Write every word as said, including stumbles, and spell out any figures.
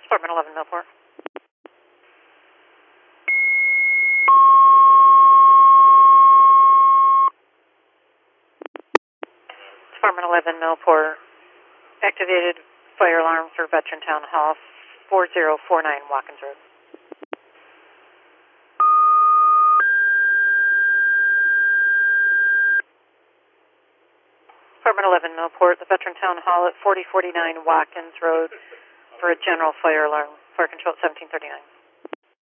Department eleven, Millport. Department eleven, Millport. Activated fire alarm for Veteran Town Hall, four zero four nine Watkins Road. Department eleven, Millport. The Veteran Town Hall at forty forty-nine Watkins Road for a general fire alarm. Fire control at seventeen thirty-nine.